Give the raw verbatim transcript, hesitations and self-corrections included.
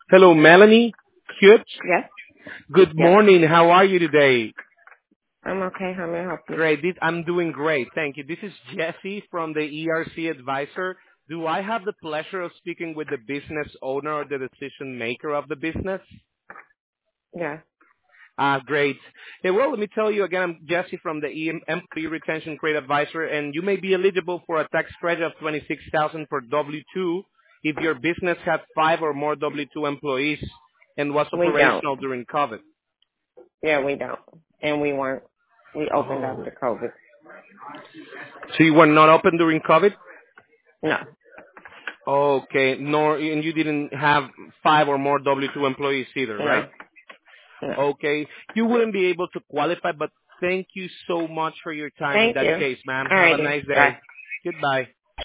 Hello, Melanie Cute. Yes, Good yes. morning. How are you today? I'm okay. How may I help you? Great. This, I'm doing great. Thank you. This is Jesse from the E R C Advisor. Do I have the pleasure of speaking with the business owner or the decision maker of the business? Yes. Ah, great. Hey, well, let me tell you again, I'm Jesse from the E M Employee Retention Credit Advisor, and you may be eligible for a tax credit of twenty-six thousand dollars for W two if your business had five or more W two employees and was We don't. operational during COVID. Yeah, we don't. And we weren't. We opened Oh. after COVID. So you were not open during COVID? No. Okay. Nor, and you didn't have five or more W two employees either, right? No. No. Okay. You wouldn't be able to qualify, but thank you so much for your time in Thank that you. case, ma'am. All Have a righty. nice Bye. day. Goodbye.